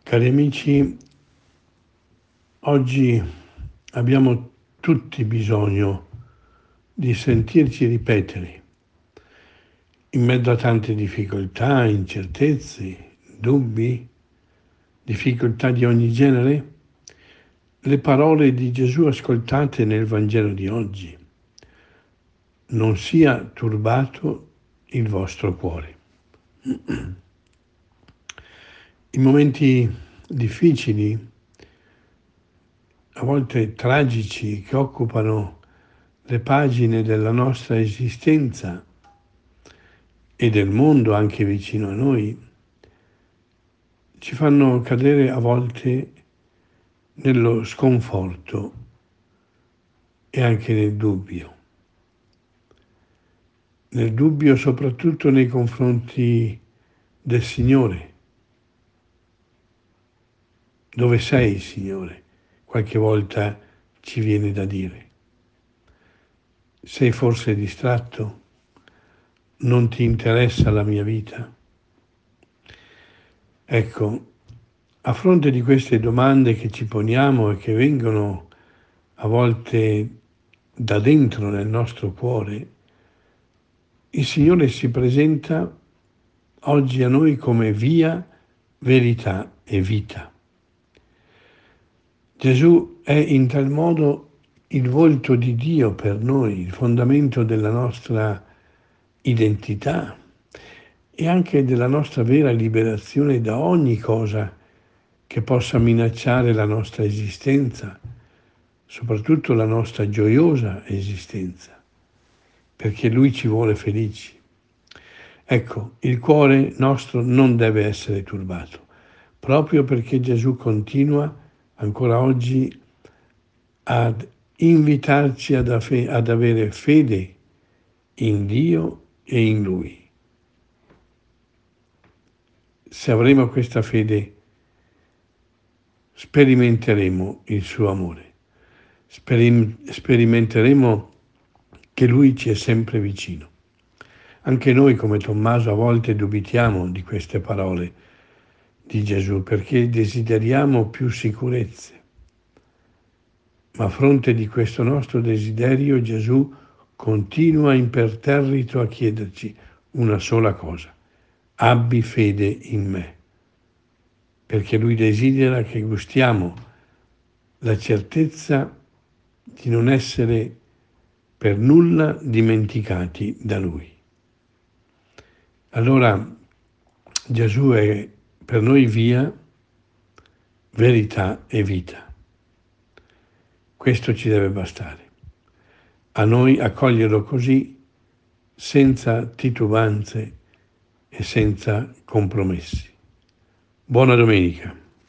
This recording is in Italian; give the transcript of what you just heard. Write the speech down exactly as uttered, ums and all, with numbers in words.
Cari amici, oggi abbiamo tutti bisogno di sentirci ripetere, in mezzo a tante difficoltà, incertezze, dubbi, difficoltà di ogni genere, le parole di Gesù ascoltate nel Vangelo di oggi. Non sia turbato il vostro cuore. In momenti difficili, a volte tragici, che occupano le pagine della nostra esistenza e del mondo anche vicino a noi, ci fanno cadere a volte nello sconforto e anche nel dubbio. Nel dubbio soprattutto nei confronti del Signore. Dove sei, Signore? Qualche volta ci viene da dire. Sei forse distratto? Non ti interessa la mia vita? Ecco, a fronte di queste domande che ci poniamo e che vengono a volte da dentro nel nostro cuore, il Signore si presenta oggi a noi come via, verità e vita. Gesù è in tal modo il volto di Dio per noi, il fondamento della nostra identità e anche della nostra vera liberazione da ogni cosa che possa minacciare la nostra esistenza, soprattutto la nostra gioiosa esistenza, perché Lui ci vuole felici. Ecco, il cuore nostro non deve essere turbato, proprio perché Gesù continua ancora oggi ad invitarci ad, ad avere fede in Dio e in Lui. Se avremo questa fede, sperimenteremo il suo amore, Sperim- sperimenteremo che Lui ci è sempre vicino. Anche noi, come Tommaso, a volte dubitiamo di queste parole di Gesù perché desideriamo più sicurezze. Ma a fronte di questo nostro desiderio, Gesù continua imperterrito a chiederci una sola cosa: abbi fede in me, perché Lui desidera che gustiamo la certezza di non essere per nulla dimenticati da Lui. Allora Gesù è per noi via, verità e vita. Questo ci deve bastare. A noi accoglierlo così, senza titubanze e senza compromessi. Buona domenica.